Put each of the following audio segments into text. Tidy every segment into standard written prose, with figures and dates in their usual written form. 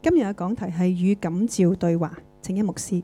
今日嘅講題係與感召對話。請一牧師。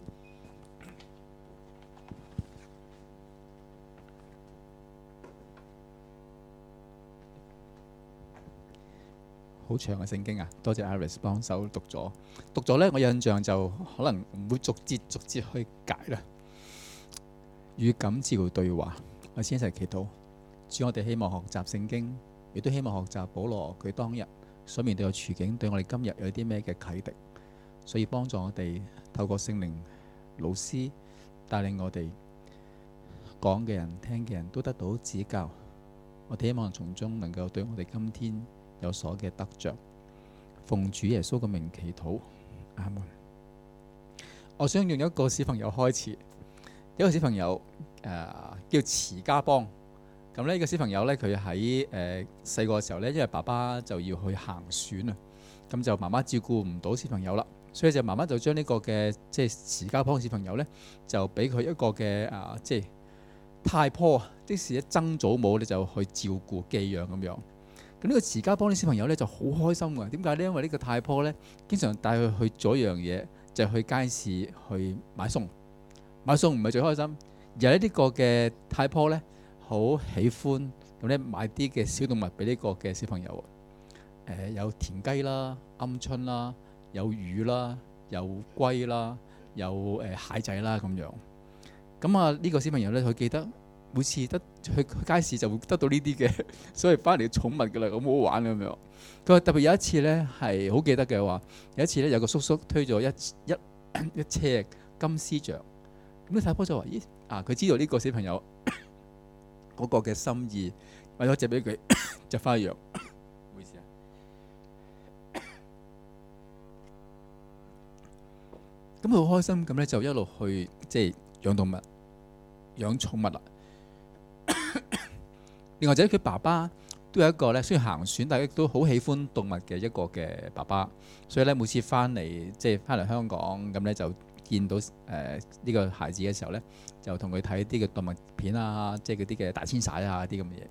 好長嘅聖經啊！多謝 Iris 幫手讀咗呢，我印象就可能唔會逐節去解啦。與感召對話，我先一齊祈禱。主，我哋希望學習聖經，亦都希望學習保羅佢當日所面對嘅處境，對我哋今日有啲咩嘅啟迪，所以幫助我哋透過聖靈老師帶領我哋講嘅人、聽嘅人都得到指教。我哋希望從中能夠對我哋今天有所嘅得着。奉主耶穌嘅名祈禱，阿門。我想用一個小朋友開始，一個小朋友叫慈家邦。咁呢個小朋友呢，佢喺細個嘅時候呢，因為爸爸就要去行船啊，咁就媽媽照顧唔到小朋友啦，所以就媽媽就將呢個嘅即係慈家邦小朋友呢，就俾佢一個嘅即係太婆，即是一曾祖母呢，就去照顧寄養咁樣。咁呢個慈家邦啲小朋友呢，就好開心㗎。點解呢？因為呢個太婆呢，經常帶佢去做一樣嘢，就係去街市去買餸。買餸唔係最開心，而係呢個嘅太婆呢，好喜歡咁咧買啲嘅小動物俾呢個嘅小朋友。有田雞啦、鵪鶉啦、有魚啦、有龜啦、有蟹仔啦咁樣。咁啊呢個小朋友呢，佢記得每次去街市就會得到呢啲嘅，所以翻嚟嘅寵物噶啦，咁好玩咁樣。佢話特別有一次呢，係好記得嘅話，有一次呢，有個叔叔推咗一車金絲象，咁啲太婆就話：咦佢知道呢個小朋友嗰個嘅心意，為咗借俾佢就翻去養。唔好意思啊。咁佢好開心咁咧，就一路去即係養動物、養寵物啦。另外就佢爸爸都有一個咧，雖然行船，但係都好喜歡動物嘅一個嘅爸爸，所以咧每次翻嚟即係翻嚟香港咁咧，就見到呢個孩子嘅時候咧，就同佢睇啲嘅動物片啊，即係嗰啲嘅大遷徙啊啲咁嘅嘢。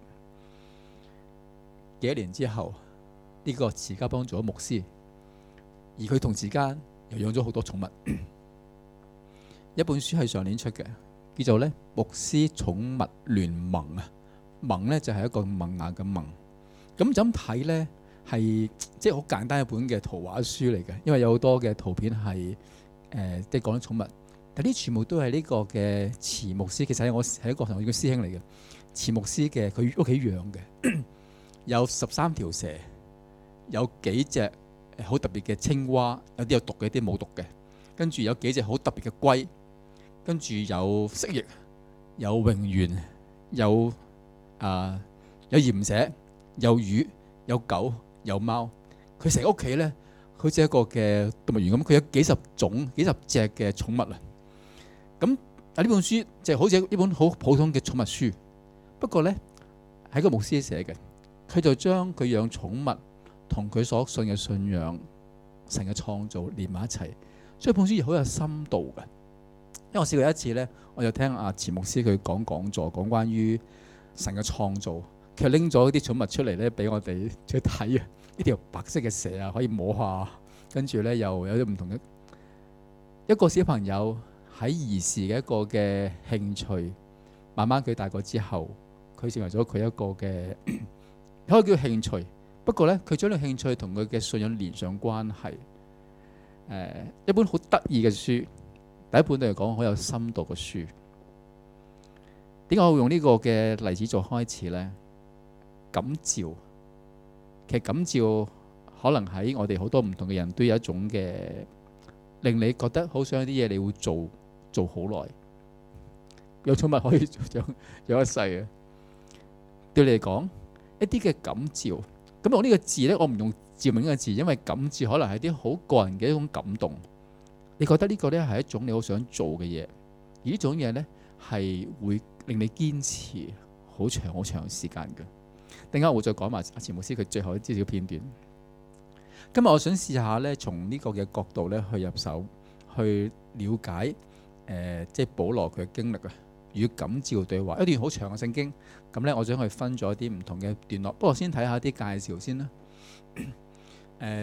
幾多年之後，呢個慈家邦做咗牧師，而佢同時間又養咗好多寵物。一本書係上年出嘅，叫做咧牧師寵物聯盟啊。盟咧就係一個萌芽嘅萌。咁就咁睇咧，係即係好簡單一本嘅圖畫書嚟嘅，因為有好多嘅圖片係即係講緊寵物，但啲全部都係呢個嘅慈牧師。其實我係一個同我嘅師兄嚟嘅，慈牧師嘅佢屋企養嘅有13條蛇，有幾隻好特別嘅青蛙，有啲有毒嘅，有啲冇毒嘅，跟住有幾隻好特別嘅龜，跟住有蜥蜴，有蠑螈，有鹽蛇，有魚，有狗，有貓。佢成屋企咧，好似一個嘅動物園咁。佢有幾十隻嘅寵物啊。咁呢本書就好似一本好普通嘅寵物書，不過咧係個牧師寫嘅，佢就將佢養寵物同佢所信嘅信仰、神嘅創造連埋一齊，所以本書亦好有深度嘅。因為我試過一次咧，我就聽阿慈牧師佢講座，講關於神嘅創造。佢拎咗啲寵物出嚟咧，俾我哋去睇啊！呢條白色嘅蛇啊，可以摸下，跟住咧又有啲唔同嘅一個小朋友喺兒時嘅一個嘅興趣，慢慢佢大個之後，佢成為咗佢一個嘅可以叫興趣。不過咧，佢將呢個興趣同佢嘅信仰連上關係。一本好得意嘅書，第一本對嚟講好有深度嘅書。點解我會用呢個嘅例子做開始呢？感召，其實感召可能喺我哋好多唔同嘅人都有一種嘅令你覺得好想有啲嘢你會做好耐。有寵物可以養一世嘅。對你嚟講，一啲嘅感召，咁我呢個字呢，我唔用召命呢個字，因為感召可能係啲好個人嘅一種感動。你覺得呢個呢係一種你好想做嘅嘢，而呢種嘢呢係會令你堅持好長好長時間嘅。等間我會再講埋阿慈牧師佢最後一啲小片段。今日我想試下咧，從呢個嘅角度咧去入手，去了解即係保羅佢嘅經歷啊，與感召對話一段好長嘅聖經。咁咧，我想去分咗一啲唔同嘅段落。不過先睇下啲介紹先啦。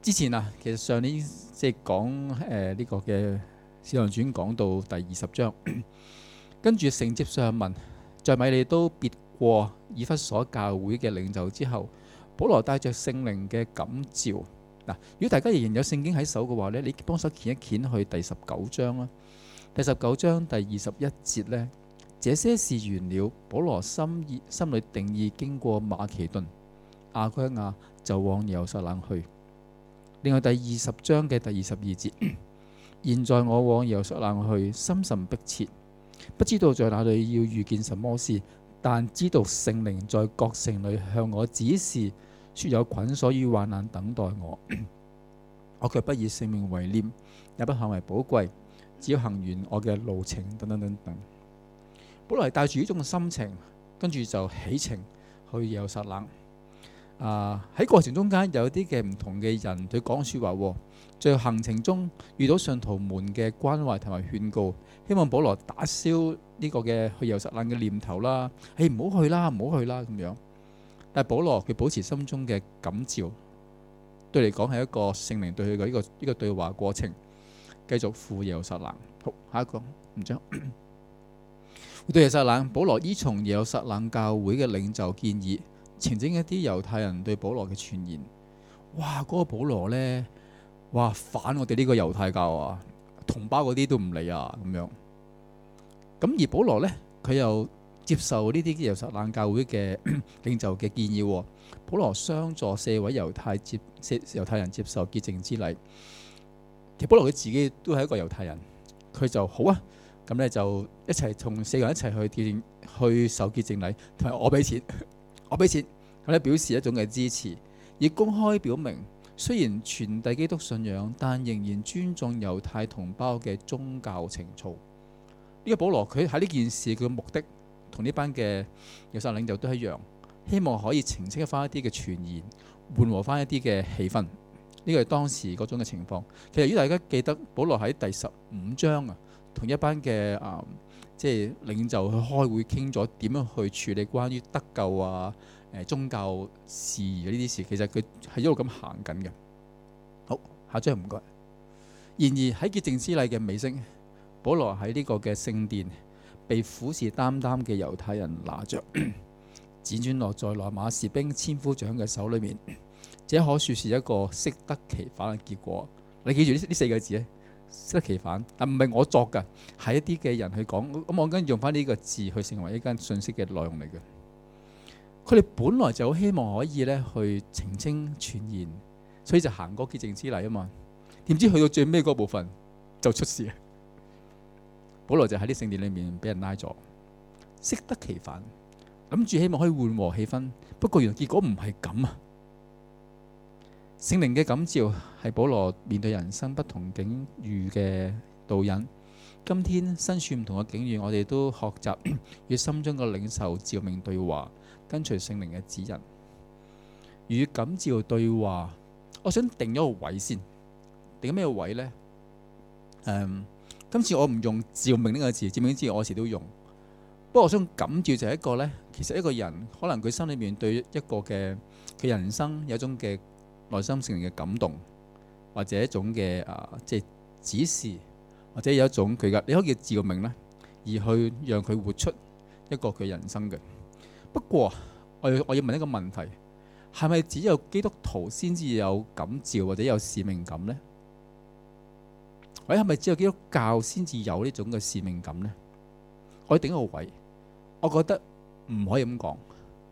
之前啊，其實上年即係講呢個嘅《使徒行傳》講到第20章，跟住承接上文，在米利都別過以弗所教會嘅領袖之後，保羅帶着聖靈嘅感召。嗱，如果大家仍然有聖經喺手嘅話呢，你幫手掀一掀去第19章啦。第19章第21節呢，這些事完了，保羅心裏定意經過馬其頓、亞該亞，就往耶路撒冷去。另外第20章嘅第22節，現在我往耶路撒冷去，心甚迫切，不知道在哪裏要遇見什麼事，但知道聖靈在各城裏向我指示，說有捆鎖與患難等待我。我卻不以性命為念，也不看為寶貴，只要行完我嘅路程等等等等。保羅係帶住呢種心情，跟住就起程去耶路撒冷。喺過程中間有啲嘅唔同嘅人對講說話，最後行程中遇到信徒們嘅關懷同埋勸告，希望保羅打消呢個嘅去耶路撒冷嘅念頭啦。唔好去啦，唔好去啦咁樣。但係保羅佢保持心中嘅感召，對嚟講係一個聖靈對佢嘅呢個對話過程，繼續赴耶路撒冷。好，下一個5章。對耶路撒冷，保羅依從耶路撒冷教會嘅領袖建議，澄清一啲猶太人對保羅嘅傳言。哇！嗰個保羅呢，哇反我哋呢個猶太教啊，同胞嗰啲都唔理啊咁樣。咁而保羅呢，佢又接受呢啲耶路撒冷教會嘅領袖嘅建議。保羅相助4位猶太人接受潔淨之禮。其實保羅佢自己都係一個猶太人，佢就好啊。咁咧就一齊同4個人一齊去受潔淨禮，同埋我俾錢，咁咧表示一種嘅支持，亦公開表明雖然傳遞基督信仰，但仍然尊重猶太同胞嘅宗教情操。呢個保羅佢喺呢件事佢嘅目的同呢班嘅耶路撒冷領袖都一樣，希望可以澄清翻一啲嘅傳言，緩和翻一啲嘅氣氛。呢個係當時嗰種嘅情況。其實如果大家記得，保羅喺第15章啊，同一班嘅即係領袖去開會傾咗點樣去處理關於得救啊、宗教事宜嘅呢啲事，其實佢係一路咁行緊嘅。好，下張唔該。然而喺潔淨之禮嘅尾聲，保羅喺呢個嘅聖殿被虎視眈眈嘅猶太人拿着，輾轉落在羅馬士兵千夫長嘅手裏面。這可說是一個適得其反嘅結果。你記住呢4個字咧，適得其反，但唔係我作㗎，係一啲嘅人去講。咁我跟住用翻呢個字去成為一間信息嘅內容嚟嘅。佢哋本來就好希望可以咧去澄清傳言，所以就行過潔淨之禮啊嘛。點知去到最尾嗰部分就出事。保羅就喺啲聖殿裏面俾人拉咗，適得其反，諗住希望可以緩和氣氛。不過原來結果唔係咁啊！聖靈嘅感召係保羅面對人生不同境遇嘅導引。今天身處唔同嘅境遇，我哋都學習與心中嘅領袖召命對話，跟隨聖靈嘅指引。與感召對話，我想定一個位先。定咩位呢？今次我唔用召命呢個字，召命字我有時都用。不過我想感召就係一個呢，其實一個人可能佢心裏面對一個嘅佢人生有一種嘅內心聖靈嘅感動，或者一種嘅即係指示，或者有一種佢嘅你可以叫召命啦，而去讓佢活出一個佢人生嘅。不過我要問一個問題，係咪只有基督徒先至有感召或者有使命感呢？或者係咪只有基督教先至有呢種嘅使命感呢？我要定一個位，我覺得唔可以咁講。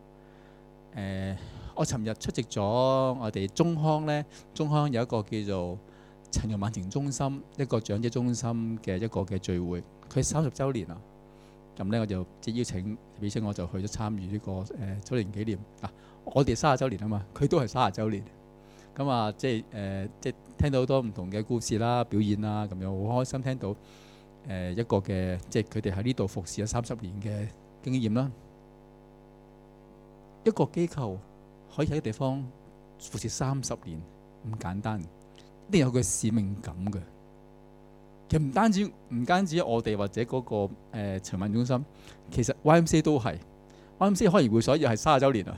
我尋日出席咗我哋中康呢，中康有一個叫做陳容晚晴中心，一個長者中心嘅一個嘅聚會，佢30週年啊。咁呢，我就即係邀請我就去咗參與呢個周年紀念。我哋30週年啊嘛，佢都係30週年。咁啊，即係聽到好多唔同嘅故事啦、表演啦，咁樣好開心聽到一個嘅即係佢哋喺呢度服侍咗30年嘅經驗啦。一個機構可以喺個地方服侍30年唔簡單，一定有佢使命感嘅。其實唔單止我哋或者嗰個陳文中心，其實 YMCA 都係 YMCA 開完會所又係30週年啊。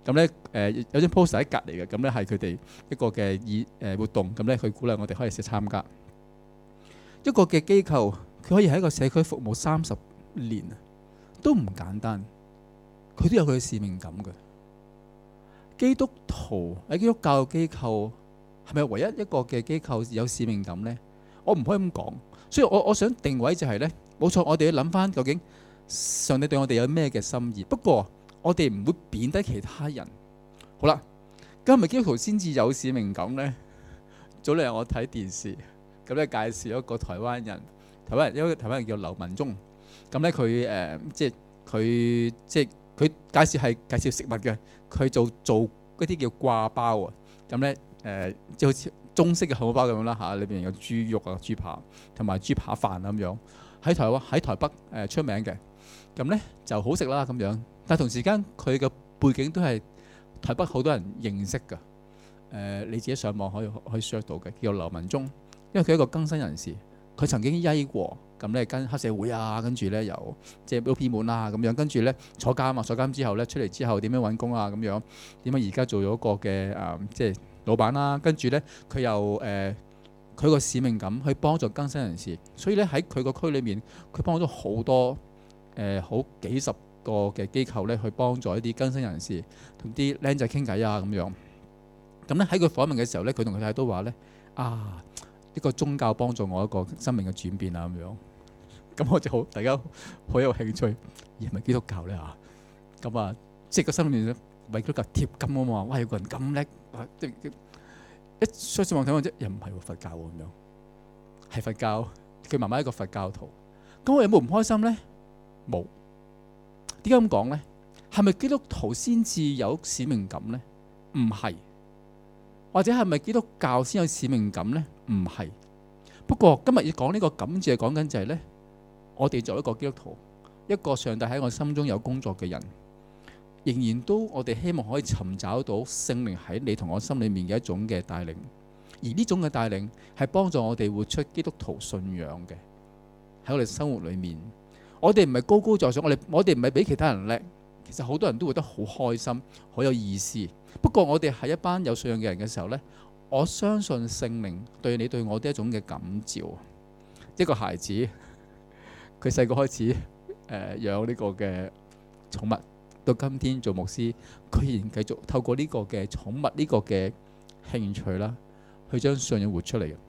咁咧有張 poster 喺隔離嘅，咁咧係佢哋一個嘅活動，咁咧佢鼓勵我哋可以去參加。一個嘅機構，佢可以喺一個社區服務30年都唔簡單，佢都有佢嘅使命感嘅。基督徒喺基督教嘅機構係咪唯一一個嘅機構有使命感呢？我唔可以咁講，所以我想定位就係呢：冇錯，我哋要諗翻究竟上帝對我哋有咩嘅心意。不過我哋唔會貶低其他人。好啦，咁係咪基督徒先至有使命感呢？早兩日我睇電視，咁咧介紹一個台灣人，一個台灣人叫劉文忠。咁咧佢佢介紹食物嘅，佢做嗰啲叫掛包啊。咁咧即係好似中式嘅漢堡包咁樣啦嚇，裏邊有豬肉啊、豬扒同埋豬扒飯咁樣，喺台北出名嘅。咁咧就好食啦咁樣，但係同時間佢嘅背景都係台北好多人認識㗎。你自己上網可以 search 到嘅，叫劉文忠，因為佢係一個更新人士，佢曾經曳過，咁咧跟黑社會啊，跟住咧又即係都偏門啊咁樣，跟住咧坐監啊，坐監之後咧出嚟之後點樣揾工啊咁樣，點解而家做咗個嘅即係老闆啦，跟住咧佢又佢個使命感去幫助更新人士，所以咧喺佢個區裏面，佢幫咗好多好幾十個嘅機構咧去幫助一啲更新人士，同啲僆仔傾偈啊咁樣。咁咧喺佢訪問嘅時候咧，佢同佢太太都話咧呢個宗教幫助我一個生命嘅轉變啊咁樣。咁我就大家好有興趣，而係咪基督教咧嚇？咁即係個心裏面為基督教貼金啊嘛！哇，有個人咁叻，即係一上上網睇我啫，又唔係佛教喎咁樣，係佛教。佢媽媽係一個佛教徒，咁我有冇唔開心咧？冇。點解咁講咧？係咪基督徒先至有使命感咧？唔係。或者係咪基督教先有使命感呢？唔係。不過今日要講呢個感謝，講緊就係呢：我哋作為一個基督徒，一個上帝喺我心中有工作嘅人，仍然都我哋希望可以尋找到聖靈喺你同我心裏面嘅一種嘅帶領，而呢種嘅帶領係幫助我哋活出基督徒信仰嘅。喺我哋生活裏面，我哋唔係高高在上，我哋唔係比其他人叻。其實好多人都活得好開心，好有意思。不過我哋係一班有信仰嘅人嘅時候呢，我相信聖靈對你對我哋一種嘅感召。一個孩子，佢細個開始養呢個嘅寵物，到今天做牧師，佢仍然繼續透過呢個嘅寵物呢個嘅興趣啦，去將信仰活出嚟嘅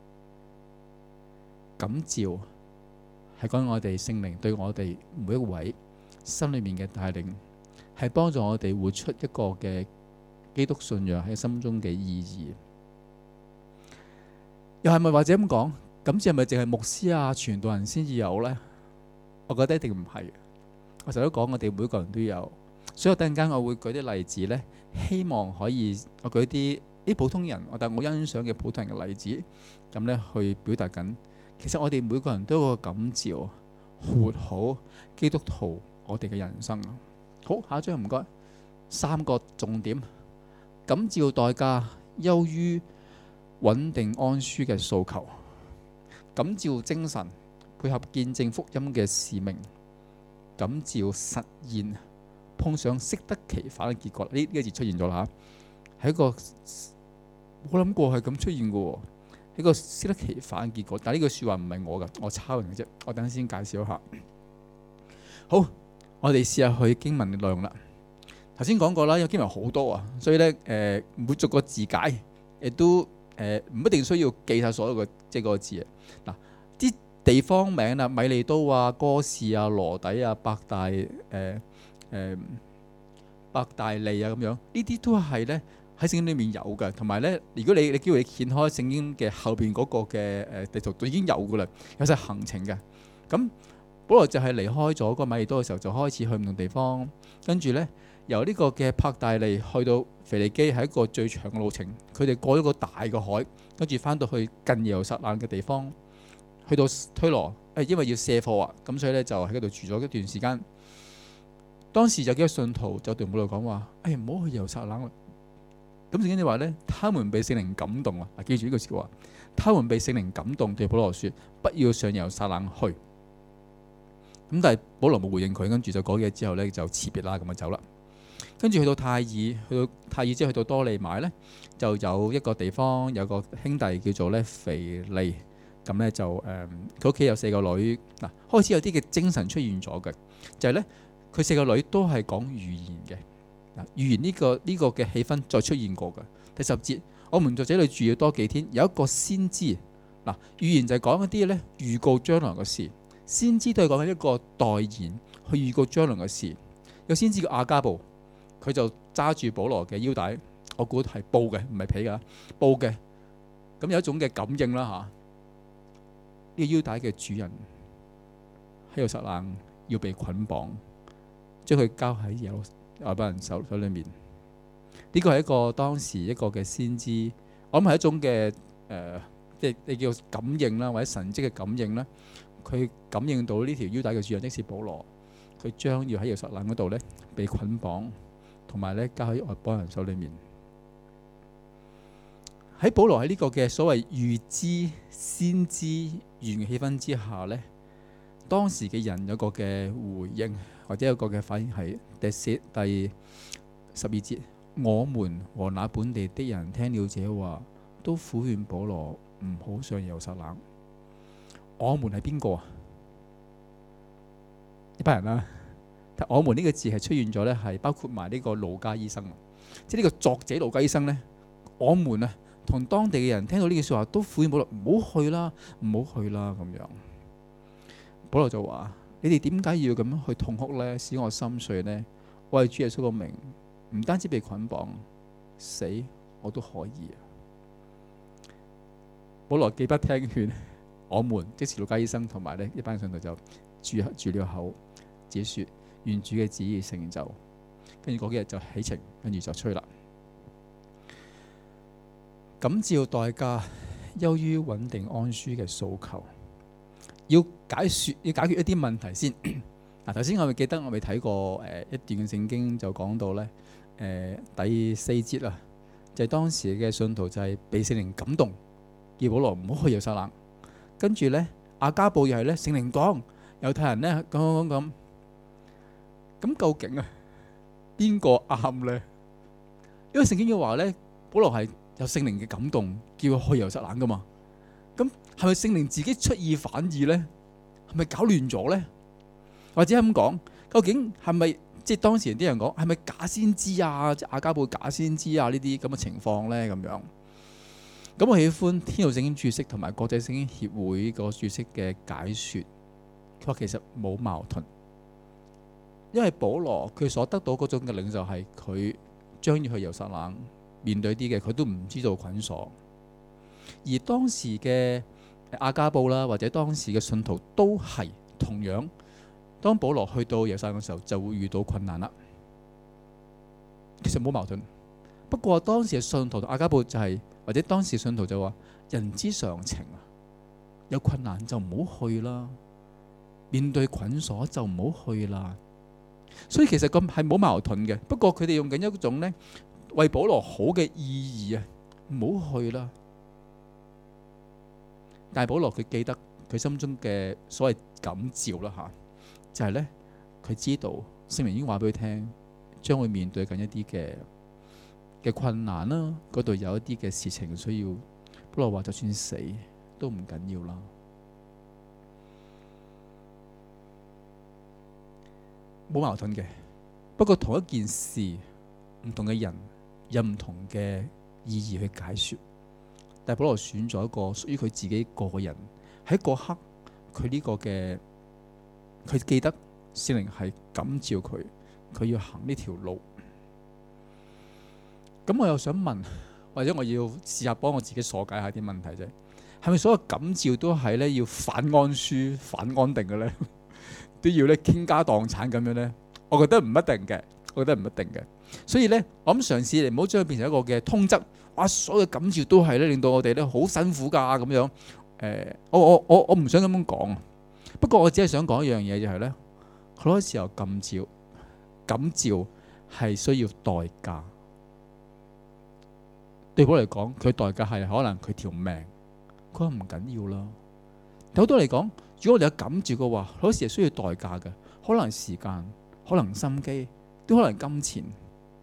感召，係講我哋聖靈對我哋每一位心裏面嘅帶領，係幫助我哋活出一個嘅基督信仰喺心中嘅意義。又係咪或者咁講？咁係咪淨係牧師啊、傳道人先至有呢？我覺得一定唔係。我成日都講，我哋每個人都有。所以突然間我會舉啲例子呢，希望可以我舉啲普通人，但我欣賞嘅普通人嘅例子，咁呢去表達緊。其實我哋每個人都有個感召，活好基督徒我哋嘅人生。好，下一張唔該。3個重點：感召代價優於穩定安舒嘅訴求；感召精神配合見證福音嘅使命；感召實現碰上適得其反嘅結果。呢個字出現咗啦嚇，係一個冇諗過係咁出現嘅喎，係一個適得其反嘅結果。但係呢句説話唔係我㗎，我抄人嘅啫。我等陣先介紹一下。好，我哋試下去經文嘅內容啦。頭先講過啦，因為經文好多啊，所以咧唔會逐個字解，亦都唔一定需要記晒所有嘅即係嗰個字啊。嗱，啲地方名啊，米利都啊、哥士啊、羅底啊、伯大利啊咁樣，呢啲都係咧喺聖經裏面有嘅。同埋咧，如果你機會掀開聖經嘅後邊嗰個嘅地圖，都已經有噶啦，有晒行程嘅。咁保羅就係離開咗個米利都嘅時候，就開始去唔同地方，跟住咧。由呢個嘅伯大利去到腓尼基係一個最長嘅路程，佢哋過咗個大嘅海，跟住翻到去近耶路撒冷嘅地方，去到推羅，因為要卸貨啊，咁所以咧就喺嗰度住咗一段時間。當時就幾個信徒就對保羅講話：唔好去耶路撒冷啦。咁聖經就話咧，他們被聖靈感動啊！記住呢句説話，他們被聖靈感動，對保羅説：不要上耶路撒冷去。咁但係保羅冇回應佢，跟住就講嘢之後咧就辭別啦，咁就走啦。 跟住去到泰爾，之後去到多利買呢，就有一個地方有個兄弟叫做咧腓利，咁呢，就佢屋企有4個女，嗱開始有啲嘅精神出現咗嘅，就係呢，佢4個女都係講預言嘅，預言呢個嘅氣氛再出現過嘅。第10節，我們在這裏住要多幾天，有一個先知，嗱預言就係講一啲呢預告將來嘅事，先知都係講緊一個代言去預告將來嘅事。有先知叫亞加布，佢就揸住保羅嘅腰帶，我估係布嘅，唔係皮㗎，布嘅。咁有一種嘅感應啦嚇。呢個腰帶嘅主人喺耶路撒冷要被捆綁，將佢交喺外邦人手裏面。呢個係一個當時一個嘅先知，我諗係一種嘅即係你叫感應啦，或者神蹟嘅感應啦。佢感應到呢條腰帶嘅主人即是保羅。佢將要喺耶路撒冷嗰度咧被捆綁，同埋咧交喺外邦人手裏面。喺保羅喺呢個嘅所謂預知先知預言嘅氣氛之下咧，當時嘅人有個嘅回應，或者有個嘅反應係第12節，我們和那本地的人聽了這話，都苦勸保羅唔好上耶路撒冷。我們係邊個啊？呢班人啦，但我們呢個字係出現咗咧，係包括埋呢個路加醫生，即係呢個作者路加醫生咧。我們啊，同當地嘅人聽到呢句説話，都苦勸保羅唔好去啦，唔好去啦咁樣。保羅就話：你哋點解要咁樣去痛哭咧？使我心碎呢？我係主耶穌個名，唔單止被捆綁，死我都可以。保羅既不聽勸，我們即是路加醫生同埋呢一班信徒就住了口。自己說願主嘅旨意成就，跟住嗰幾日就起程，跟住就吹啦。感召代價優於穩定安舒嘅訴求，要解決一啲問題先。嗱，頭先我咪記得我咪睇過一段嘅聖經就講到咧第4節啊，就係當時嘅信徒就係被聖靈感動，叫保羅唔好去耶路撒冷。跟住咧亞加布又係咧聖靈講猶太人咧咁。咁究竟啊，邊個啱咧？因為聖經嘅話咧，保羅係有聖靈嘅感動，叫佢去耶路撒冷噶嘛。咁係咪聖靈自己出爾反爾咧？係咪搞亂咗咧？或者咁講，究竟係咪即係當時啲人講係咪假先知啊？即係亞加布假先知啊？呢啲咁嘅情況咧咁樣。咁我喜歡天道聖經注釋同埋國際聖經協會個注釋嘅解說，佢話其實冇矛盾。因為保羅佢所得到嗰種嘅領袖係佢將要去耶路撒冷面對啲嘅，佢都唔知道捆鎖。而當時嘅亞加布啦，或者當時嘅信徒都係同樣，當保羅去到耶路撒冷嘅時候，就會遇到困難啦。其實冇矛盾，不過當時嘅信徒同亞加布就係，或者當時嘅信徒就話人之常情啊，有困難就唔好去啦，面對捆鎖就唔好去啦。所以其實咁係冇矛盾嘅，不過佢哋用緊一種呢為保羅好嘅意義啊，唔好去啦。但係保羅佢記得佢心中嘅所謂感召啦嚇，就係呢，佢知道聖靈已經話俾佢聽，將會面對緊一啲嘅困難啦，嗰度有一啲嘅事情需要。保羅話就算死都唔緊要啦。冇矛盾嘅，不過同一件事，唔同嘅人有唔同嘅意義去解說。但係保羅選咗一個屬於佢自己個人，喺嗰刻佢呢個嘅，佢記得聖靈係感召佢，佢要行呢條路。咁我又想問，或者我要試下幫我自己鎖解下啲問題啫。係咪所有感召都係咧要反安舒、反安定嘅咧？都要咧傾家蕩產咁樣咧？我覺得唔一定嘅，所以咧，我諗嘗試嚟唔好將佢變成一個嘅通則。哇！所有感召都係咧令到我哋咧好辛苦㗎咁樣。我唔想咁樣講。不過我只係想講一樣嘢，就係咧，好多時候感召係需要代價。對保羅嚟講，佢代價係可能佢條命。佢話唔緊要啦。但好多嚟講，如果我哋有感召嘅話，好多時係需要代價嘅，可能時間，可能心機，都可能金錢。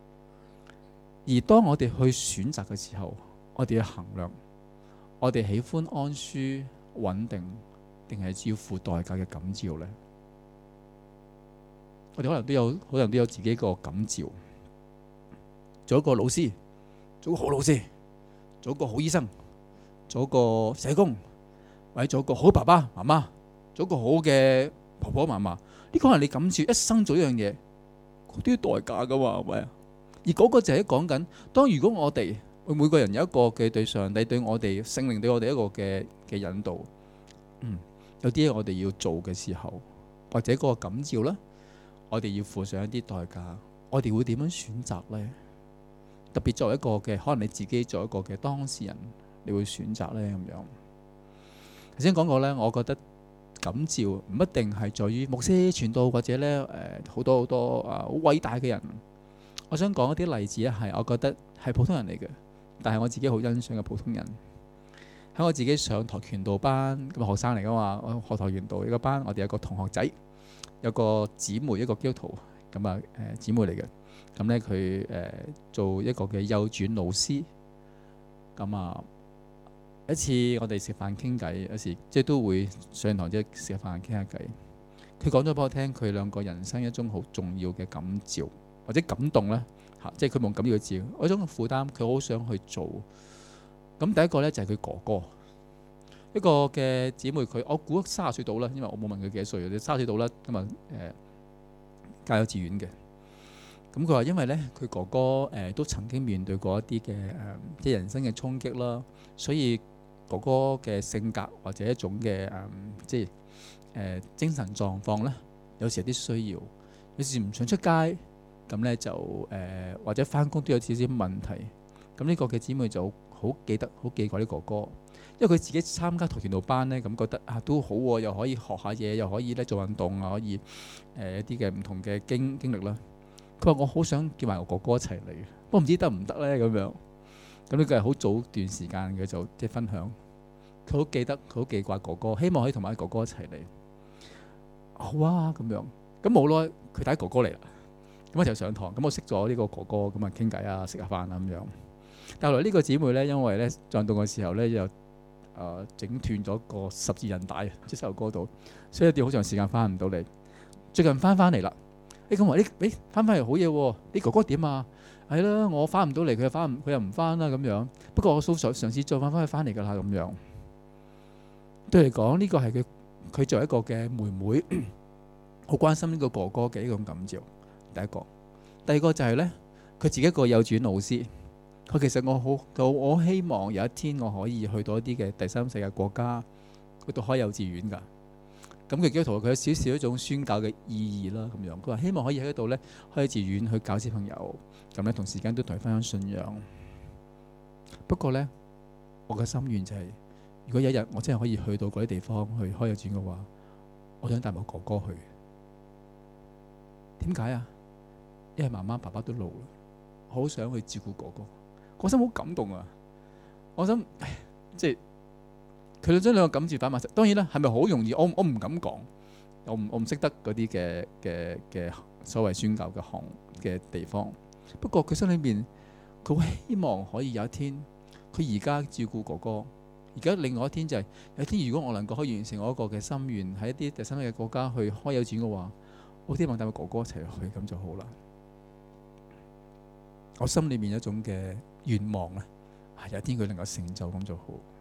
而當我哋去選擇嘅時候，我哋要衡量，我哋喜歡安舒穩定，定係要付代價嘅感召呢？我哋可能都有自己個感召，做一個老師，做一個好老師，做一個好醫生，做一個社工，或者做一個好爸爸媽媽，做一個好嘅婆婆媽媽。呢個係你感召一生做一樣嘢，都要代價噶嘛，係咪啊？而嗰個就係講緊，當如果我哋每個人有一個嘅對上帝對我哋聖靈對我哋一個嘅引導，有啲嘢我哋要做嘅時候，或者嗰個感召咧，我哋要付上一啲代價，我哋會點樣選擇呢？特別作為一個嘅，可能你自己作為一個嘅當事人，你會選擇呢？咁樣。頭先講過呢，我覺得感召唔一定係在於牧師傳道或者呢好多好偉大嘅人。我想講一啲例子咧，係我覺得係普通人嚟嘅，但係我自己好欣賞嘅普通人。喺我自己上跆拳道班，咁學生嚟噶嘛，我學跆拳道呢個班，我哋有個同學仔，有個姊妹，一個基督徒，咁啊姊妹嚟嘅，咁咧佢做一個嘅幼稚園老師，咁啊一次我哋食飯傾偈，有時即係都會上堂即係食飯傾下偈。佢講咗俾我聽，佢兩個人生一種好重要嘅感召或者感動咧嚇，即係佢冇感召嘅字，嗰種負擔佢好想去做。咁第一個咧就係佢哥哥，一個嘅姊妹，佢我估30歲到啦，因為我冇問佢幾多歲，你30歲到啦，咁啊教幼稚園嘅。咁佢話因為咧佢哥哥都曾經面對過一啲嘅即係人生嘅衝擊啦，所以哥哥嘅性格或者一種嘅即係精神狀況咧，有時有啲需要，有時唔想出街，咁咧就或者返工都有少少問題。咁呢個嘅姊妹就好記得、好記掛啲哥哥，因為佢自己參加跆拳道班咧，咁覺得都好喎，又可以學下嘢，又可以咧做運動啊，可以一啲嘅唔同嘅經歷啦。佢話我好想叫埋我哥哥一齊嚟，不過唔知得唔得咧咁樣。咁呢個係好早段時間嘅就即係分享，佢好記得，佢好記掛哥哥，希望可以同埋哥哥一齊嚟。好啊咁樣，咁冇耐佢帶哥哥嚟啦，咁一齊上堂，咁我識咗呢個哥哥，咁啊傾偈啊，食下飯啊咁樣。但後來呢個姊妹咧，因為咧運動嘅時候咧，又整斷咗個十字韌帶，即係膝頭哥度，所以一段好長時間翻唔到嚟。最近翻嚟啦，咁話你翻嚟好嘢喎，你哥哥點啊？係啦，我翻唔到嚟，佢又唔翻啦咁樣。不過我嘗試再翻去翻嚟㗎啦咁樣。對嚟講，呢個係佢作為一個嘅妹妹，好關心呢個哥哥嘅一種感召。第一個，第二個就係咧，佢自己一個幼稚園老師。佢其實我希望有一天我可以去到一啲嘅第三世界國家去到開幼稚園㗎。咁佢基督徒佢有少少一種宣教嘅意義啦，咁樣佢話希望可以喺度咧開幼稚園去教小朋友，咁咧同時間都同佢分享信仰。不過咧，我嘅心願就係，如果有一日我真係可以去到嗰啲地方去開幼稚園嘅話，我想帶埋哥哥去。點解啊？因為媽媽爸爸都老啦，好想去照顧哥哥。我心好感動啊！我想即係佢將兩個感召擺埋實。當然啦，係咪好容易？我唔敢講，我唔識得嗰啲嘅所謂宣教嘅行嘅地方。不過佢心裏面，佢好希望可以有一天，佢而家照顧哥哥，而家另外一天就係有一天，如果我能夠可以完成我一個嘅心願，喺一啲第三世界嘅國家去開幼稚園嘅話，我希望帶埋哥哥一齊去，咁就好啦。我心裏面有一種嘅願望咧，有一天佢能夠成就，咁就好。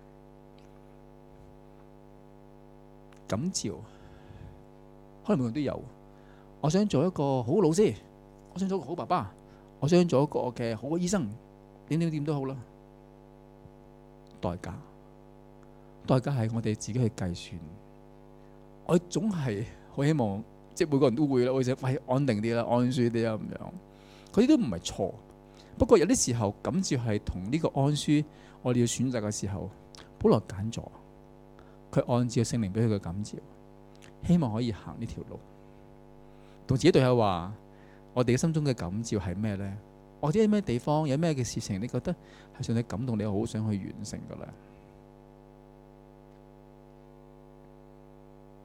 感召可能每個人都有。我想做一個好老師，我想做一個好爸爸，我想做一個嘅好醫生，點都好啦。代價係我哋自己去計算。我總係好希望，即係每個人都會啦，我想喂安定啲啦，安舒啲啦咁樣。嗰啲都唔係錯。不過有啲時候感召係同呢個安舒，我哋要選擇嘅時候，保羅揀咗佢按照聖靈俾佢嘅感召，希望可以行呢條路。同自己對口話：我哋嘅心中嘅感召係咩呢？或者有咩地方有咩嘅事情，你覺得係上帝感動你，好想去完成噶啦？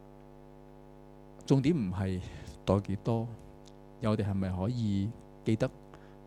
重點唔係代幾多，我哋係咪可以記得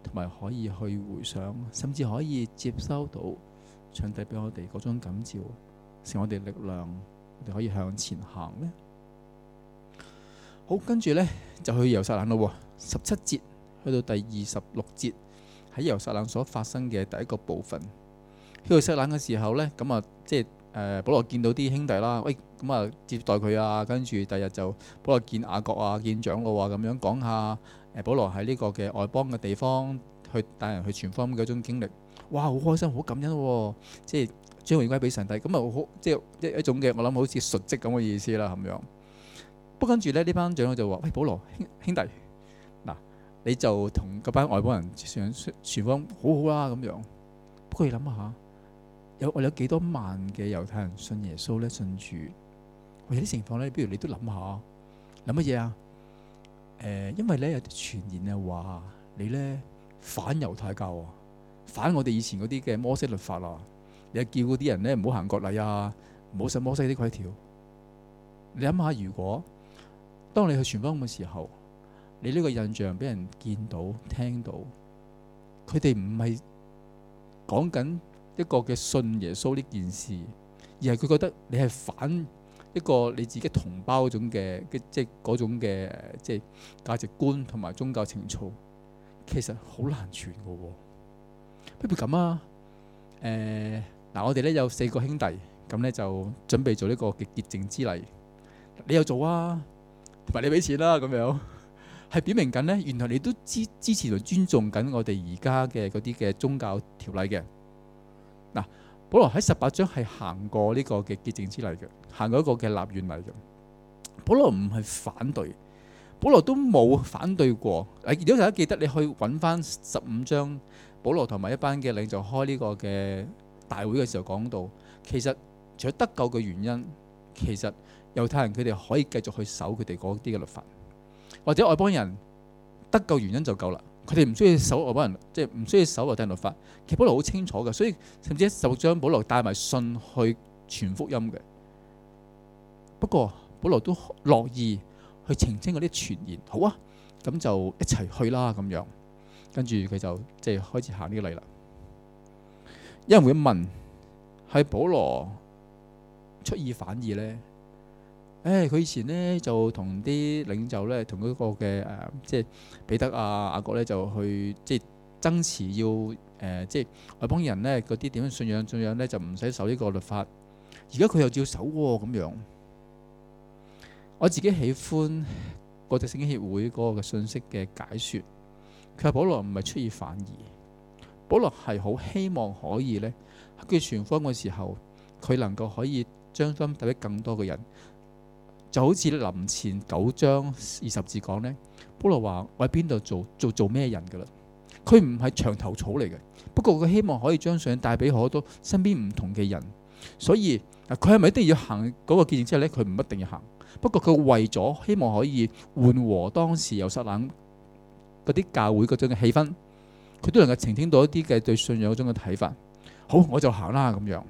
同埋可以去回想，甚至可以接收到上帝俾我哋嗰種感召，成我哋力量，我哋可以向前行呢？好，跟住呢，就去耶路撒冷咯喎，17節去到第26節，喺耶路撒冷所發生嘅第一個部分。去耶路撒冷嘅時候呢，咁啊，即係保羅見到啲兄弟啦，喂，咁啊接待佢啊，跟住第日就保羅見雅各啊，見長老啊，咁樣講下保羅喺呢個嘅外邦嘅地方去帶人去傳福音嘅嗰種經歷，哇，好開心，好感恩喎，即係將榮歸俾神帝，咁啊好，即係一種嘅我諗好似述職咁嘅意思啦，咁樣。不過跟住咧，呢班長老就話：喂，保羅兄弟，嗱，你就同嗰班外邦人傳福音好好啦，咁樣。不過你諗下，我有幾多萬嘅猶太人信耶穌咧，信主。喂，有啲情況咧，不如你都諗下，諗乜嘢啊？因為咧有啲傳言啊話你咧反猶太教啊，反我哋以前嗰啲嘅摩西律法啊，你又叫嗰啲人咧唔好行割禮啊，唔好信摩西啲規條。你諗下，如果當你去傳福音嘅時候，你呢個印象俾人見到、聽到，佢哋唔係講緊一個嘅信耶穌呢件事，而係佢覺得你係反一個你自己同胞嗰種嘅，即係嗰種嘅即係價值觀同埋宗教情操，其實好難傳嘅喎。不如咁啊，嗱，我哋咧有4個兄弟，咁咧就準備做呢個嘅潔淨之禮，你有做啊？同埋你俾錢啦，咁樣係表明緊呢，原來你都支持同尊重緊我哋而家嘅嗰啲嘅宗教條例嘅。嗱，保羅喺18章係行過呢個嘅潔淨之禮嘅，行過一個嘅立院禮嘅。保羅唔係反對，保羅都冇反對過。如果大家記得，你去揾翻15章，保羅同埋一班嘅領袖開呢個嘅大會嘅時候講到，其實除咗得救嘅原因，其實猶太人佢哋可以繼續去守佢哋嗰啲嘅律法，或者外邦人得救原因就夠啦。佢哋唔需要守外邦人，即係唔需要守猶太人律法。其實保羅好清楚嘅，所以甚至16章保羅帶埋信去傳福音嘅。不過保羅都樂意去澄清嗰啲傳言。好啊，咁就一齊去啦咁樣。跟住佢就即係開始行呢個禮啦。有人會問：係保羅出爾反爾呢？佢以前呢，就同啲領袖呢，同嗰個嘅即係彼得啊、雅各呢，就去即係爭持要即係外邦人呢嗰啲點樣信仰呢，就唔使守呢個律法。而家佢又照守喎咁樣。我自己喜歡國際聖經協會嗰個嘅信息嘅解說。佢話保羅唔係出爾反爾，保羅係好希望可以呢，喺佢傳福音嘅時候，佢能夠可以將福音帶俾更多嘅人。就好似林前9章20節講呢，保羅話我喺邊度做咩人噶啦？佢唔係牆頭草嚟嘅，不過佢希望可以將信帶俾好多身邊唔同嘅人。所以佢係咪一定要行嗰個見證之後呢？佢唔一定要行。不過佢為咗希望可以緩和當時耶路撒冷嗰啲教會嗰種嘅氣氛，佢都能夠澄清到一啲嘅對信仰嗰種嘅睇法。好，我就行啦咁樣。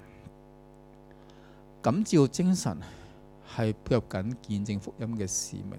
感召精神係配合緊見證福音嘅使命。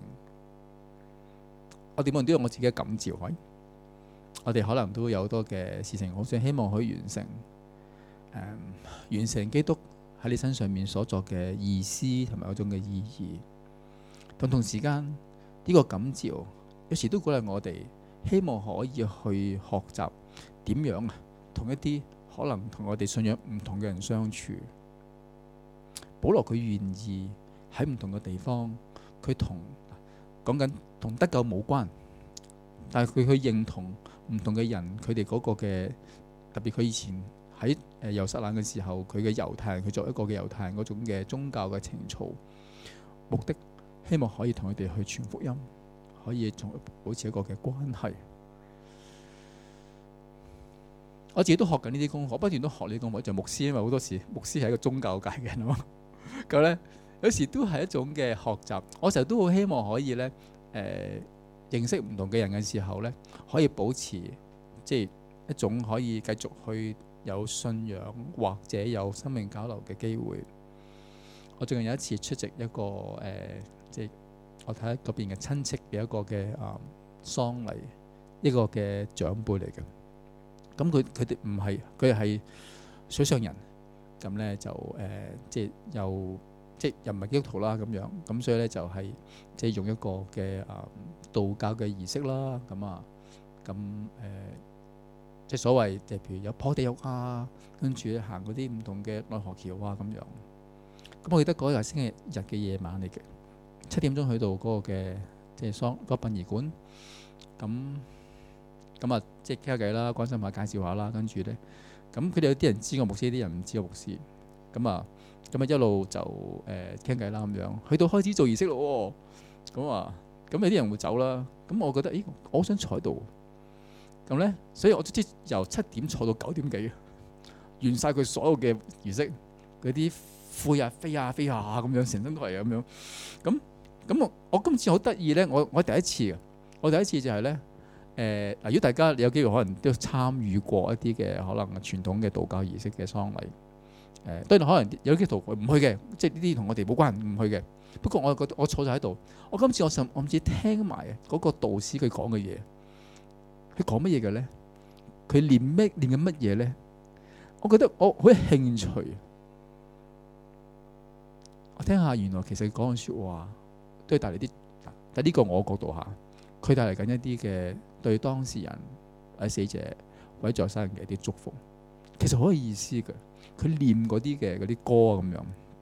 我點樣都有我自己嘅感召，我哋可能都有好多嘅事情，好想希望可以完成，完成基督喺你身上面所作嘅意思同埋嗰種嘅意義。同時間呢個感召有時都鼓勵我哋，希望可以去學習點樣同一啲可能同我哋信仰唔同嘅人相處。保羅佢願意喺唔同嘅地方，佢講緊同得救冇關，但係佢去認同唔同嘅人，佢哋嗰個嘅特別，佢以前喺耶路撒冷嘅時候，佢嘅猶太人，佢作為一個嘅猶太人嗰種嘅宗教嘅情操，目的希望可以同佢哋去傳福音，可以仲保持一個嘅關係。我自己都學緊呢啲功課，不斷都學呢啲功課，就牧師，因為好多時牧師係一個宗教界嘅人啊嘛，咁咧。有時都係一種嘅學習，我成日都好希望可以咧，認識唔同嘅人嘅時候咧，可以保持即係一種可以繼續去有信仰或者有生命交流嘅機會。我最近有一次出席一個即係我睇嗰邊嘅親戚嘅一個嘅喪禮， 一個嘅長輩嚟嘅。咁佢哋唔係，佢係水上人，咁咧就即係又唔係基督徒啦咁樣，咁所以咧就係即係用一個嘅道教嘅儀式啦，咁即係所謂即係譬如有破地獄啊，跟住行嗰啲唔同嘅奈何橋啊咁樣。咁我記得嗰日係星期日嘅夜晚嚟嘅，7點鐘去到嗰個嘅即係嗰個殯儀館，咁啊即係傾下偈啦，關心下介紹下啦，跟住咧咁佢哋有啲人知我牧師，啲人唔知我牧師，咁啊一路就傾偈啦咁樣，去到開始做儀式咯喎，咁有啲人會走啦，咁我覺得我好想坐喺度，咁咧所以我即係由7點坐到9點幾，完晒佢所有嘅儀式，嗰啲灰啊飛啊飛啊咁樣，成身都係咁樣。咁我今次好得意咧，我第一次就係咧如果大家你有機會可能都參與過一啲嘅可能傳統嘅道教儀式嘅喪禮，當然可能有啲基督徒唔去嘅，即係呢啲同我哋冇關，唔去嘅。不過我覺得我坐咗喺度，我今次我唔知聽埋嗰個導師佢講嘅嘢，佢講乜嘢嘅咧？佢練緊乜嘢咧？我覺得我好有興趣。我聽下，原來其實佢講嘅説話都係帶嚟啲，但呢個我角度下，佢帶嚟緊一啲嘅對當事人或者死者或者在生人嘅一啲祝福，其實好有意思嘅。佢念嗰啲歌咁樣，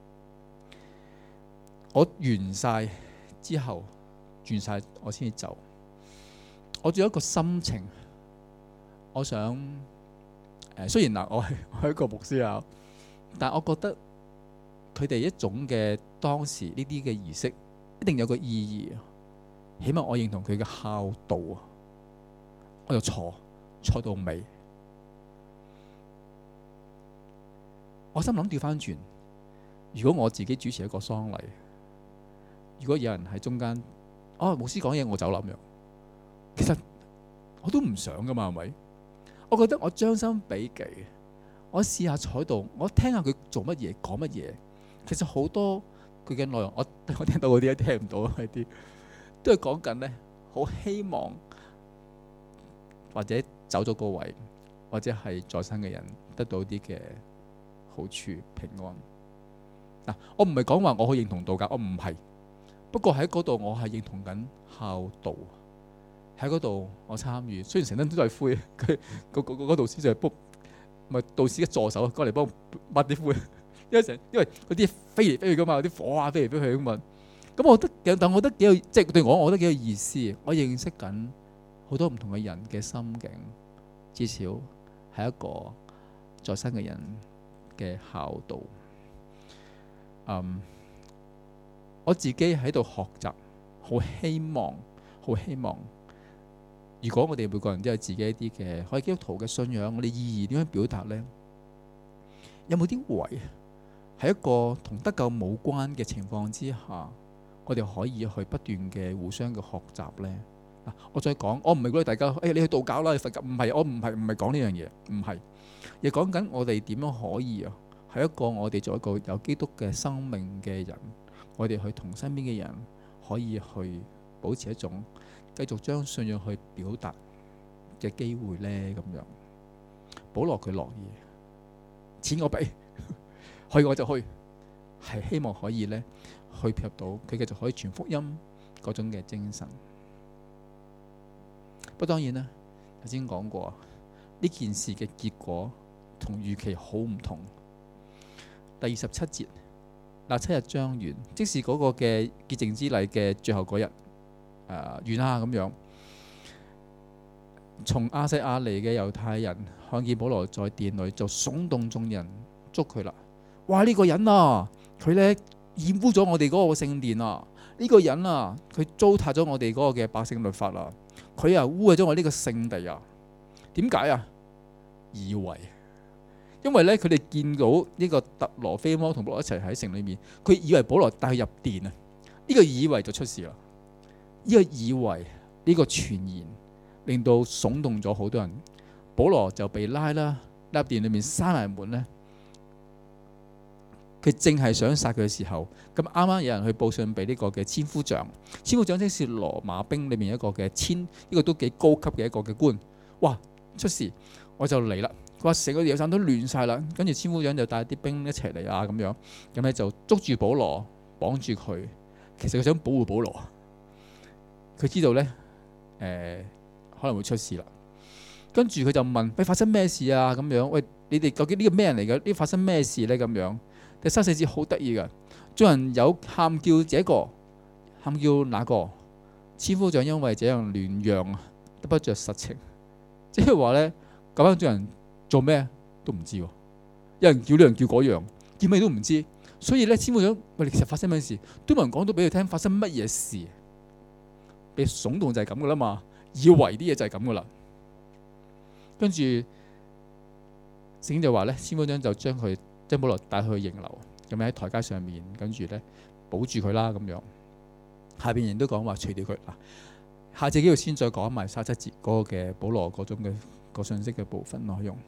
我完晒之後，我先至走。我仲有一個心情，我想雖然我係一個牧師啊，但我覺得佢哋一種嘅當時呢啲嘅儀式一定有個意義，起碼我認同佢嘅孝道啊，我就坐到尾。我心諗調翻轉，如果我自己主持一個喪禮，如果有人喺中間，牧師講嘢我走啦咁樣，其實我都唔想噶嘛，係咪？我覺得我將心比己，我試下坐喺度，我聽下佢做乜嘢講乜嘢。其實好多佢嘅內容，我聽到嗰啲聽唔到嗰啲，都係講緊咧，好希望或者走咗個位，或者係在生嘅人得到啲嘅好處平安。我唔係講話我好認同道教，我唔係。不過喺嗰度我係認同緊孝道，喺嗰度我參與。雖然成身都係灰，佢嗰導師就係幫，唔係導師嘅助手過嚟幫我抹啲灰。因為嗰啲飛嚟飛去噶嘛，嗰啲火啊飛嚟飛去噶嘛。咁我覺得，但我覺得幾有，即係對我覺得幾有意思。我認識緊好多唔同嘅人嘅心境，至少係一個在生嘅人嘅孝道。我自己喺度學習，好希望，如果我哋每個人都有自己一啲嘅可以基督徒嘅信仰，我哋意義點樣表達呢？有冇啲位喺一個同得救冇關嘅情況之下，我哋可以去不斷嘅互相嘅學習呢？我再講，我唔係鼓勵大家，你去道教啦，你佛教，唔係，我唔係講呢樣嘢，唔係，亦講緊我哋點樣可以係一個我哋做一個有基督嘅生命嘅人，我哋去同身邊嘅人可以去保持一種繼續將信仰去表達嘅機會呢。咁樣，保羅佢樂意，錢我俾，去我就去，係希望可以呢去配合到佢繼續可以傳福音嗰種嘅精神。不過當然啦，頭先講過呢件事嘅結果同預期好唔同。第27節，嗱7日將完，即是嗰個嘅潔淨之禮嘅最後嗰日，完啦咁樣。從亞細亞嚟嘅猶太人看見保羅在殿裏，就聳動眾人捉佢啦。哇！呢個人啊，佢咧玷污咗我哋嗰個聖殿啊！呢個人啊，佢糟蹋咗我哋嗰個嘅百姓律法啊！佢啊污穢咗我呢個聖地啊！點解啊？以為，因為咧佢哋見到呢個特羅菲摩同保羅一齊喺城裏面，佢以為保羅帶佢入殿啊！呢個以為就出事啦！呢個以為，呢個傳言令到聳動咗好多人，保羅就被拉啦，入殿裏面閂埋門咧。 佢正係想殺佢嘅時候，咁啱啱有人去報信俾呢個嘅千夫長。千夫長即是羅馬兵裏面一個嘅呢個都幾高級嘅一個嘅官。哇！出事我就嚟啦！佢話成個耶路撒冷都亂晒啦，跟住千夫長就帶啲兵一齊嚟啊咁樣，咁咧就捉住保羅綁住佢。其實佢想保護保羅，佢知道咧可能會出事啦。跟住佢就問：喂，發生咩事啊？咁樣，喂，你哋究竟呢個咩人嚟嘅？呢發生咩事咧？咁樣。第三四節好得意㗎，眾人有喊叫這個，喊叫那個。千夫長因為這樣亂嚷，得不着實情。即係話咧，咁班眾人做咩都唔知喎。有人叫呢樣叫嗰樣，叫咩都唔知。所以咧，千夫長喂，其實發生咩事，都冇人講到俾佢聽發生乜嘢事。被聳動就係咁噶啦嘛，以為啲嘢就係咁噶啦。跟住聖經就話咧，千夫長就將保羅帶去營樓，咁喺台階上面，跟住咧保住佢啦咁樣。下邊人都講話除掉佢嗱，下節幾度先再講埋37節嗰個嘅保羅嗰種嘅個信息嘅部分內容。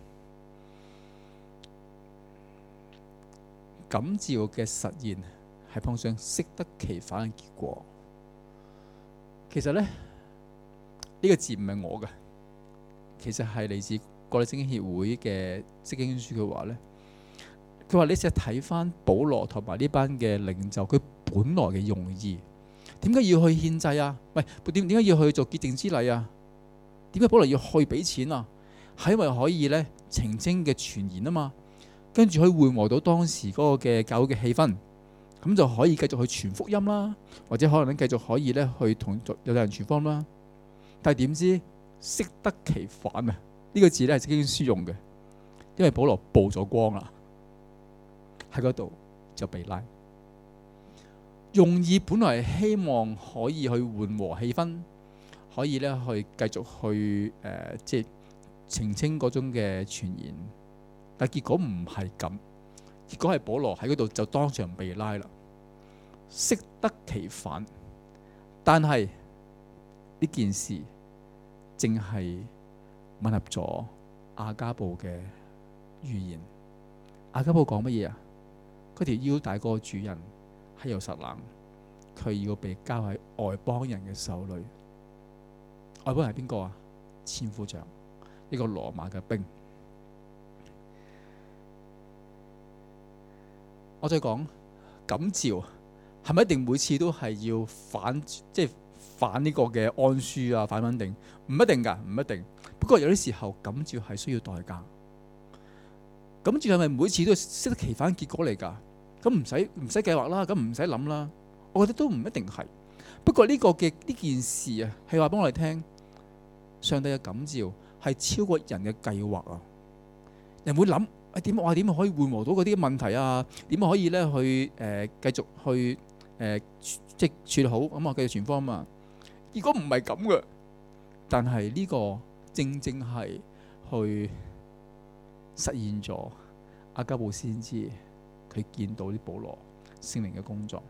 感召嘅實現係碰上適得其反嘅結果。其實咧呢個字唔係我嘅，其實係嚟自國際聖經協會嘅釋經書。佢話咧，佢話你試睇翻保羅同埋呢班嘅領袖，佢本來嘅用意，點解要去獻祭啊？喂，點解要去做潔淨之禮啊？點解保羅要去俾錢啊？係因為可以咧澄清嘅傳言啊嘛，跟住可以緩和到當時嗰個嘅教會嘅氣氛，咁就可以繼續去傳福音啦，或者可能繼續可以咧去同有人傳福音啦。但係點知適得其反啊？呢個字咧係聖經書用嘅，因為保羅曝咗光啦，喺嗰度就被拉。用意本來係希望可以去緩和氣氛，可以咧去繼續去即係澄清嗰種嘅傳言，但結果唔係咁，結果係保羅喺嗰度就當場被拉啦，適得其反。但係呢件事正係吻合咗亞迦布嘅預言。亞迦布講乜嘢啊？嗰條腰帶嗰個主人喺耶路撒冷，佢要被交喺外邦人嘅手裏。外邦人係邊個啊？千夫長，一個羅馬嘅兵。我再講感召係咪一定每次都係要反呢個嘅安舒啊，反穩定？唔一定㗎，唔一定。不過有啲時候感召係需要代價。感召係咪每次都適得其反結果嚟㗎？咁唔使計劃啦，咁唔使諗啦。我覺得都唔一定係。不過呢件事啊，係話俾我哋聽，上帝嘅感召係超過人嘅計劃啊！人會諗點可以緩和到嗰啲問題啊？點可以咧去繼續去即係處理好咁啊？繼續傳福音啊！結果唔係咁嘅，但係呢個正係去實現咗亞迦布先知佢見到啲保羅聖靈嘅工作。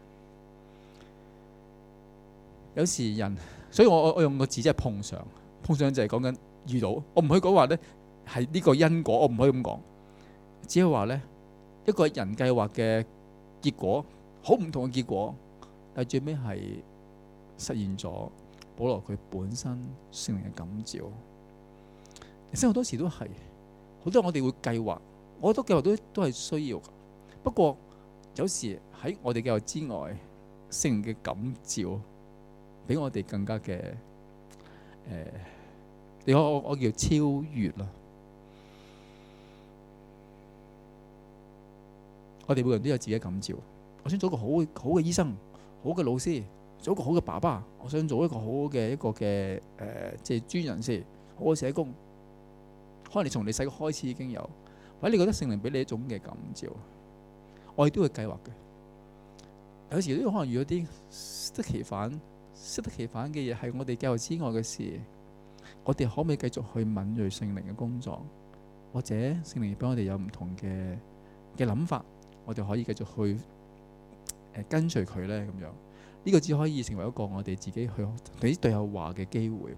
有時人，所以我用個字即係碰上就係講緊遇到。我唔可以講話咧係呢個因果，我唔可以咁講，只係話咧一個人計劃嘅結果好唔同嘅結果，但係最尾係實現咗保羅佢本身聖靈嘅感召。其實好多時都係好多我哋會計劃，我覺得計劃都係需要。不過有時喺我哋計劃之外，聖靈嘅感召比我哋更加嘅我叫超越啦。我哋每個人都有自己嘅感召。我想做一個好嘅醫生，好嘅老師，做一個好嘅爸爸。我想做一個好嘅即係專業人士，好嘅社工。可能你從你細個開始已經有，或者你覺得聖靈俾你一種嘅感召，我哋都會計劃嘅。有時都可能遇到啲適得其反嘅嘢，係我哋計劃之外嘅事。我哋可唔可以繼續去敏銳聖靈嘅工作，或者聖靈俾我哋有唔同嘅諗法，我哋可以繼續去跟隨佢咧咁樣。呢個只可以成為一個我哋自己去同啲對口話嘅機會。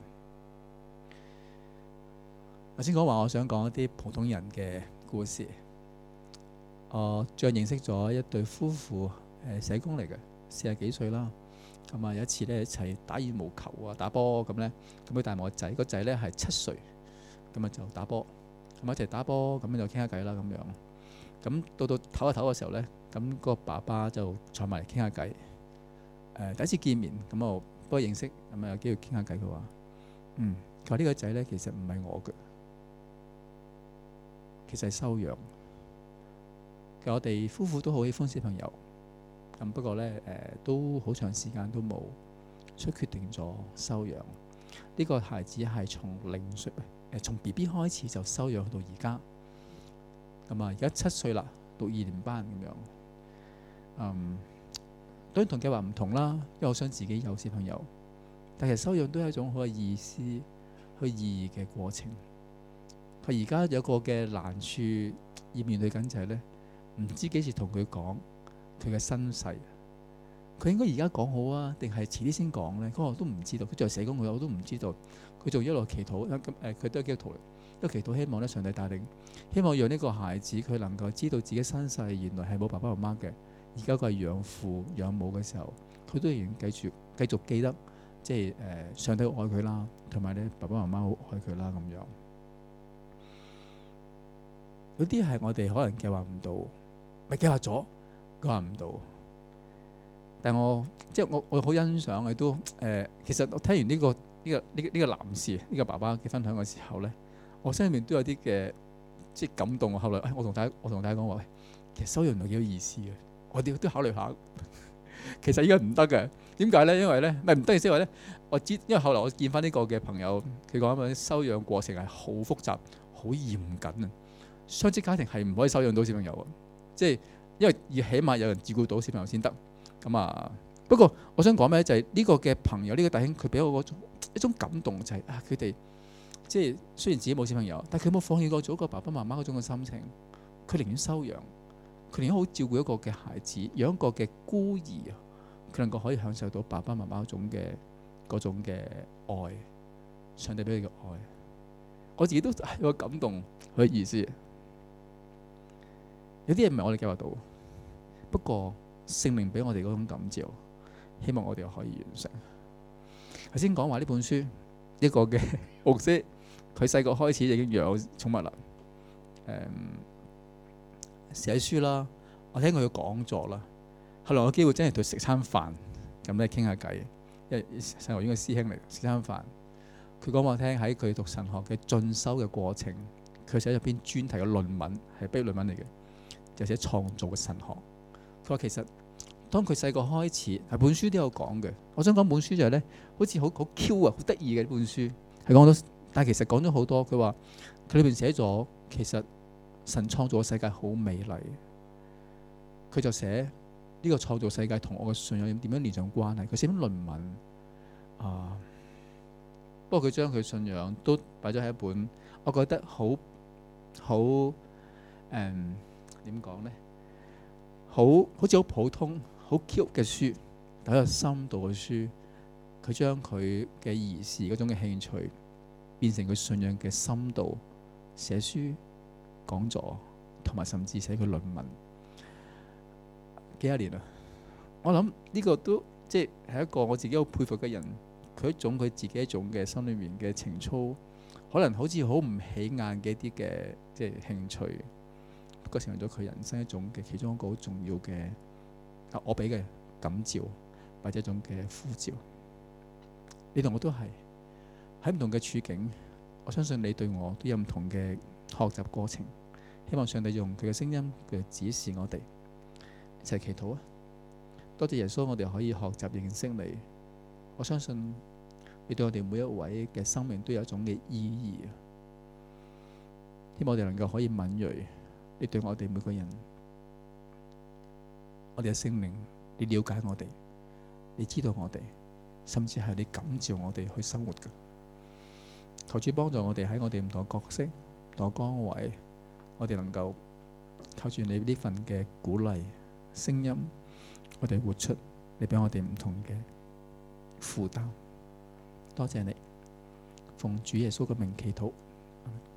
頭先講話，我想講一啲普通人嘅故事。 我最近認識咗一對夫婦，社工嚟嘅，40幾歲啦。咁啊有一次咧一齊打羽毛球啊，打波咁咧，咁佢帶埋個仔，個仔咧係7歲，咁啊就打波，咁一齊打波，咁就傾下偈啦咁樣。咁到唞一唞嘅時候咧，咁個爸爸就坐埋嚟傾下偈。第一次見面，咁我不過認識，咁啊有機會傾下偈。佢話：佢話呢個仔咧其實唔係我嘅，其實係收養。其實我哋夫婦都好喜歡小朋友，咁不過咧都好長時間都冇，所以決定咗收養。呢個孩子係從0歲從 BB 開始就收養到而家。咁啊而家7歲啦，讀2年班咁樣。當然同計劃唔同啦，因為我想自己有小朋友，但其實收養都係一種好有意思、去意義嘅過程。佢而家有個嘅難處要面對緊就係咧，唔知幾時同佢講佢嘅身世。佢應該而家講好啊，定係遲啲先講咧？我都唔知道。佢做社工我都唔知道。佢仲一路祈禱，佢都係基督徒嚟，一路祈禱希望咧上帝帶領，希望讓呢個孩子佢能夠知道自己身世原來係冇爸爸媽媽嘅。而家佢係養父養母嘅時候，佢都仍然繼續記得，即係上帝好愛佢啦，同埋咧爸爸媽媽好愛佢啦咁樣。有啲係我哋可能計劃唔到，咪計劃咗，計劃唔到。但我好欣賞，亦都其實我聽完呢個男士呢個爸爸嘅分享嘅時候咧，我心裏面都有啲嘅即係感動。後來我同大家講話，其實收養係幾有意思嘅。我哋都考慮下，其實依家唔得嘅。點解咧？因為咧，唔係唔得嘅，因為咧，我知，因為後來我見翻呢個嘅朋友，佢講緊收養過程係好複雜、好嚴謹啊。雙職家庭係唔可以收養到小朋友啊，即係因為要起碼有人照顧到小朋友先得。咁啊，不過我想講咩咧？就係呢個嘅朋友，呢個弟兄，佢俾我一種感動，就係佢哋即係雖然自己冇小朋友，但係佢冇放棄過做一個爸爸媽媽嗰種嘅心情，佢寧願收養。佢寧願好照顧一個嘅孩子，養一個嘅孤兒啊，佢能夠可以享受到爸爸媽媽嗰種嘅愛，上帝俾佢嘅愛，我自己都係有感動佢嘅意思。有啲嘢唔係我哋計劃到，不過聖靈俾我哋嗰種感召，希望我哋可以完成。頭先講話呢本書，一個嘅牧師，佢細個開始已經養寵物啦，寫書啦，我聽佢嘅講座啦，後來有機會真係同佢食餐飯，咁咧傾下偈，因為神學院嘅師兄嚟，食餐飯。佢講我聽喺佢讀神學嘅進修嘅過程，佢寫咗篇專題嘅論文，係畢業論文嚟嘅，就寫創造嘅神學。佢話其實當佢細個開始，係本書都有講嘅。我想講本書就係咧，好似好 Q 啊，好得意嘅呢本書，係講到，但係其實講咗好多。佢話佢裏邊寫咗其實。神創造嘅世界好美麗，佢就寫呢個創造世界同我嘅信仰點樣連上關係。佢寫篇論文不過佢將佢信仰都擺咗喺一本，我覺得好點講呢？好似好普通、好 cute 嘅書，但係有深度嘅書。佢將佢嘅兒時嗰種嘅興趣變成佢信仰嘅深度，寫書。講座同埋甚至寫佢論文幾多年啦？我諗呢個都即係一個我自己好佩服嘅人，佢自己一種嘅心裏面嘅情操，可能好似好唔起眼嘅一啲嘅即係興趣，不過成為咗佢人生一種嘅其中一個好重要嘅我俾嘅感召或者一種嘅呼召。你同我都係喺唔同嘅處境，我相信你對我都有唔同嘅學習過程，希望上帝用佢嘅聲音佢指示我哋一齊祈禱啊！多謝耶穌，我哋可以學習認識你。我相信你對我哋每一位嘅生命都有一種嘅意義，希望我哋能夠可以敏銳。你對我哋每個人，我哋嘅聖靈，你了解我哋，你知道我哋，甚至係你感召我哋去生活嘅。求主幫助我哋喺我哋唔同嘅角色、唔同嘅崗位，我哋能夠靠住你呢份嘅鼓勵聲音，我哋活出你俾我哋唔同嘅負擔。多謝你，奉主耶穌嘅名祈禱。